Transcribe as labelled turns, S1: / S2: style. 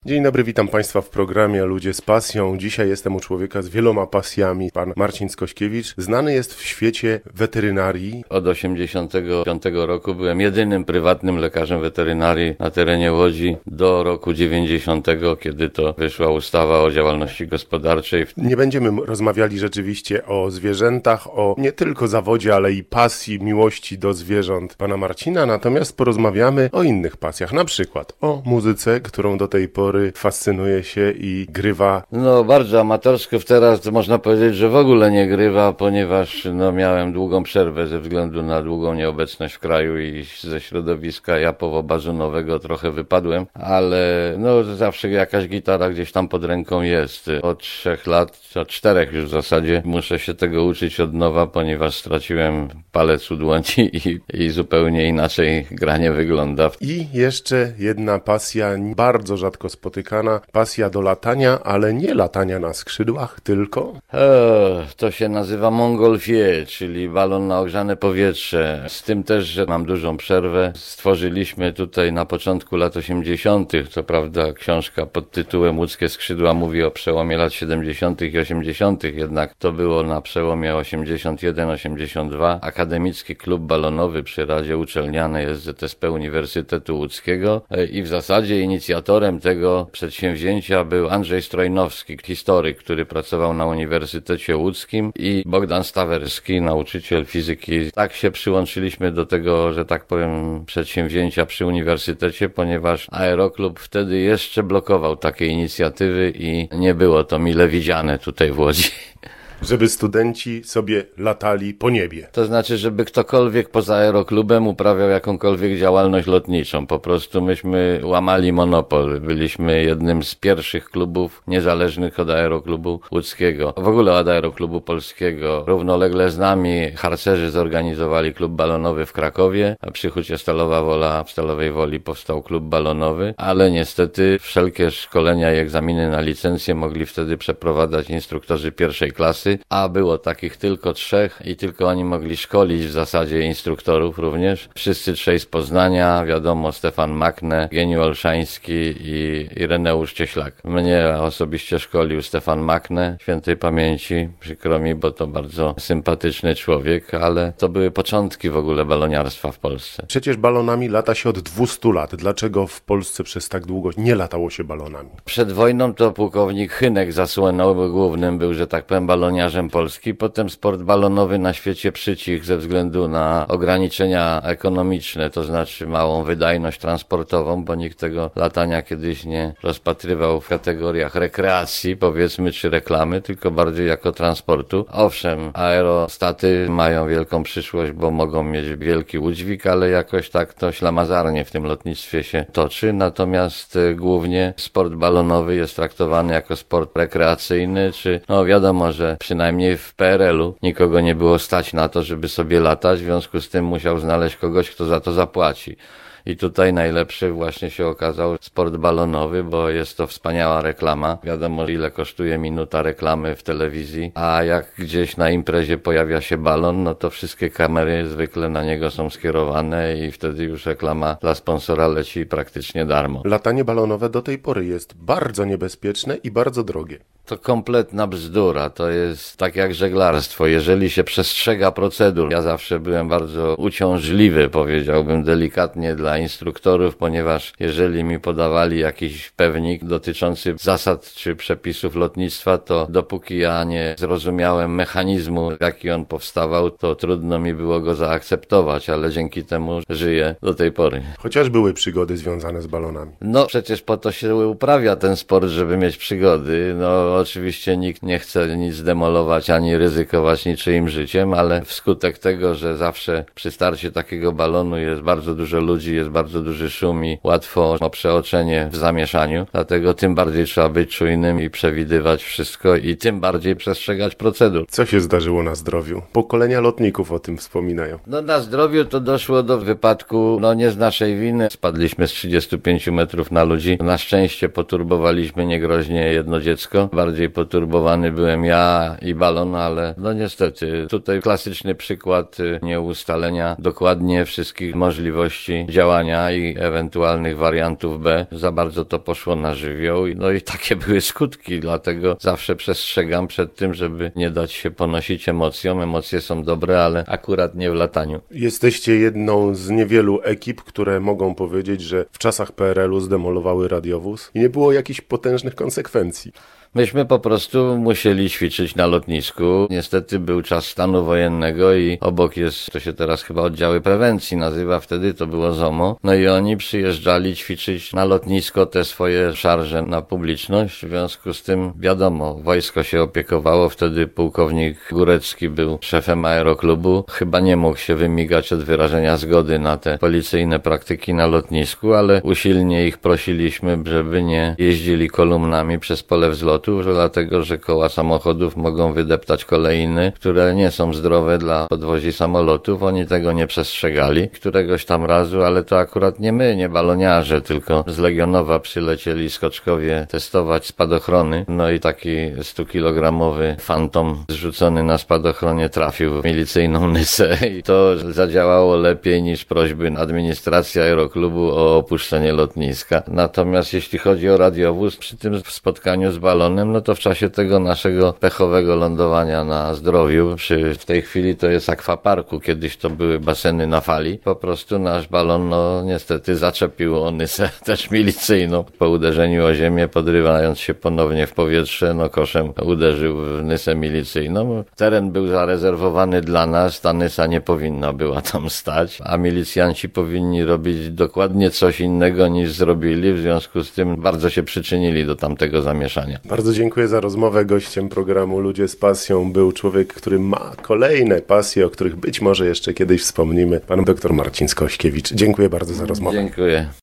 S1: Dzień dobry, witam Państwa w programie Ludzie z pasją. Dzisiaj jestem u człowieka z wieloma pasjami. Pan Marcin Skośkiewicz znany jest w świecie weterynarii.
S2: Od 1985 roku byłem jedynym prywatnym lekarzem weterynarii na terenie Łodzi do roku 90, kiedy to wyszła ustawa o działalności gospodarczej.
S1: Nie będziemy rozmawiali rzeczywiście o zwierzętach, o nie tylko zawodzie, ale i pasji, miłości do zwierząt pana Marcina, natomiast porozmawiamy o innych pasjach, na przykład o muzyce, którą do tej pory fascynuje się i grywa.
S2: No bardzo amatorsko, teraz można powiedzieć, że w ogóle nie grywa, ponieważ miałem długą przerwę ze względu na długą nieobecność w kraju i ze środowiska japowo-bazunowego trochę wypadłem, ale zawsze jakaś gitara gdzieś tam pod ręką jest. Od 3 lat, od 4 już w zasadzie muszę się tego uczyć od nowa, ponieważ straciłem palec u dłoni i zupełnie inaczej granie wygląda.
S1: I jeszcze jedna pasja, bardzo rzadko spotykana, pasja do latania, ale nie latania na skrzydłach, tylko...
S2: To się nazywa montgolfier, czyli balon na ogrzane powietrze. Z tym też, że mam dużą przerwę. Stworzyliśmy tutaj na początku lat 80., co prawda książka pod tytułem Łódzkie skrzydła mówi o przełomie lat 70. i 80., jednak to było na przełomie 81-82. Akademicki klub balonowy przy Radzie Uczelnianej SZSP Uniwersytetu Łódzkiego i w zasadzie inicjatorem tego przedsięwzięcia był Andrzej Strojnowski, historyk, który pracował na Uniwersytecie Łódzkim, i Bogdan Stawerski, nauczyciel fizyki. Tak się przyłączyliśmy do tego, że tak powiem, przedsięwzięcia przy uniwersytecie, ponieważ Aeroklub wtedy jeszcze blokował takie inicjatywy i nie było to mile widziane tutaj w Łodzi.
S1: Żeby studenci sobie latali po niebie.
S2: To znaczy, żeby ktokolwiek poza Aeroklubem uprawiał jakąkolwiek działalność lotniczą. Po prostu myśmy łamali monopol. Byliśmy jednym z pierwszych klubów niezależnych od Aeroklubu Łódzkiego. W ogóle od Aeroklubu Polskiego. Równolegle z nami harcerzy zorganizowali klub balonowy w Krakowie, a przy Hucie Stalowa Wola w Stalowej Woli powstał klub balonowy, ale niestety wszelkie szkolenia i egzaminy na licencję mogli wtedy przeprowadzać instruktorzy pierwszej klasy, a było takich tylko 3 i tylko oni mogli szkolić w zasadzie instruktorów również. Wszyscy 3 z Poznania, wiadomo, Stefan Makne, Geniu Olszański i Ireneusz Cieślak. Mnie osobiście szkolił Stefan Makne, świętej pamięci, przykro mi, bo to bardzo sympatyczny człowiek, ale to były początki w ogóle baloniarstwa w Polsce.
S1: Przecież balonami lata się od 200 lat. Dlaczego w Polsce przez tak długo nie latało się balonami?
S2: Przed wojną to pułkownik Hynek zasłynął, bo głównym był, że tak powiem, baloniarzem Polski. Potem sport balonowy na świecie przycichł ze względu na ograniczenia ekonomiczne, to znaczy małą wydajność transportową, bo nikt tego latania kiedyś nie rozpatrywał w kategoriach rekreacji, powiedzmy, czy reklamy, tylko bardziej jako transportu. Owszem, aerostaty mają wielką przyszłość, bo mogą mieć wielki udźwig, ale jakoś tak to ślamazarnie w tym lotnictwie się toczy. Natomiast głównie sport balonowy jest traktowany jako sport rekreacyjny, czy wiadomo, że przynajmniej w PRL-u nikogo nie było stać na to, żeby sobie latać, w związku z tym musiał znaleźć kogoś, kto za to zapłaci. I tutaj najlepszy właśnie się okazał sport balonowy, bo jest to wspaniała reklama. Wiadomo, ile kosztuje minuta reklamy w telewizji, a jak gdzieś na imprezie pojawia się balon, to wszystkie kamery zwykle na niego są skierowane i wtedy już reklama dla sponsora leci praktycznie darmo.
S1: Latanie balonowe do tej pory jest bardzo niebezpieczne i bardzo drogie.
S2: To kompletna bzdura, to jest tak jak żeglarstwo, jeżeli się przestrzega procedur. Ja zawsze byłem bardzo uciążliwy, powiedziałbym delikatnie, dla instruktorów, ponieważ jeżeli mi podawali jakiś pewnik dotyczący zasad czy przepisów lotnictwa, to dopóki ja nie zrozumiałem mechanizmu, w jaki on powstawał, to trudno mi było go zaakceptować, ale dzięki temu żyję do tej pory.
S1: Chociaż były przygody związane z balonami.
S2: Przecież po to się uprawia ten sport, żeby mieć przygody. Oczywiście nikt nie chce nic zdemolować ani ryzykować niczyim życiem, ale wskutek tego, że zawsze przy starcie takiego balonu jest bardzo dużo ludzi, jest bardzo duży szum i łatwo o przeoczenie w zamieszaniu, dlatego tym bardziej trzeba być czujnym i przewidywać wszystko i tym bardziej przestrzegać procedur.
S1: Co się zdarzyło na zdrowiu? Pokolenia lotników o tym wspominają.
S2: Na zdrowiu to doszło do wypadku, nie z naszej winy. Spadliśmy z 35 metrów na ludzi. Na szczęście poturbowaliśmy niegroźnie jedno dziecko. Bardziej najbardziej poturbowany byłem ja i balon, ale no niestety tutaj klasyczny przykład nieustalenia dokładnie wszystkich możliwości działania i ewentualnych wariantów B. Za bardzo to poszło na żywioł, no i takie były skutki, dlatego zawsze przestrzegam przed tym, żeby nie dać się ponosić emocjom. Emocje są dobre, ale akurat nie w lataniu.
S1: Jesteście jedną z niewielu ekip, które mogą powiedzieć, że w czasach PRL-u zdemolowały radiowóz i nie było jakichś potężnych konsekwencji.
S2: Myśmy po prostu musieli ćwiczyć na lotnisku. Niestety był czas stanu wojennego i obok jest, to się teraz chyba oddziały prewencji nazywa, wtedy to było ZOMO. No i oni przyjeżdżali ćwiczyć na lotnisko te swoje szarże na publiczność. W związku z tym wiadomo, wojsko się opiekowało. Wtedy pułkownik Górecki był szefem aeroklubu. Chyba nie mógł się wymigać od wyrażenia zgody na te policyjne praktyki na lotnisku, ale usilnie ich prosiliśmy, żeby nie jeździli kolumnami przez pole wzlotu, dlatego że koła samochodów mogą wydeptać kolejny, które nie są zdrowe dla podwozi samolotów. Oni tego nie przestrzegali. Któregoś tam razu, ale to akurat nie my, nie baloniarze, tylko z Legionowa przylecieli skoczkowie testować spadochrony. No i taki 100-kilogramowy fantom zrzucony na spadochronie trafił w milicyjną nysę i to zadziałało lepiej niż prośby administracji aeroklubu o opuszczenie lotniska. Natomiast jeśli chodzi o radiowóz, przy tym spotkaniu z balonem, no to w czasie tego naszego pechowego lądowania na Zdrowiu, w tej chwili to jest akwaparku, kiedyś to były baseny na fali, po prostu nasz balon, no niestety zaczepił o nysę też milicyjną. Po uderzeniu o ziemię, podrywając się ponownie w powietrze, no koszem uderzył w nysę milicyjną. Teren był zarezerwowany dla nas, ta nysa nie powinna była tam stać, a milicjanci powinni robić dokładnie coś innego niż zrobili, w związku z tym bardzo się przyczynili do tamtego zamieszania.
S1: Bardzo dziękuję za rozmowę. Gościem programu Ludzie z pasją był człowiek, który ma kolejne pasje, o których być może jeszcze kiedyś wspomnimy. Pan dr Marcin Skośkiewicz. Dziękuję bardzo za rozmowę.
S2: Dziękuję.